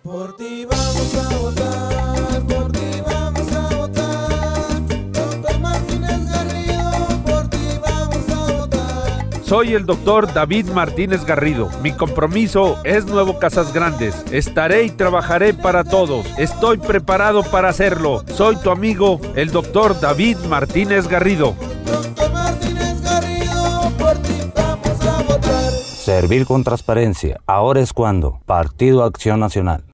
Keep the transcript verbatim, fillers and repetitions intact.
Por ti vamos a votar, por ti vamos a votar, doctor Martínez Garrido, por ti vamos a votar. Soy el doctor David Martínez Garrido. Mi compromiso es Nuevo Casas Grandes. Estaré y trabajaré para todos. Estoy preparado para hacerlo. Soy tu amigo, el doctor David Martínez Garrido. Doctor Martínez Garrido, por ti vamos a votar. Servir con transparencia. Ahora es cuando. Partido Acción Nacional.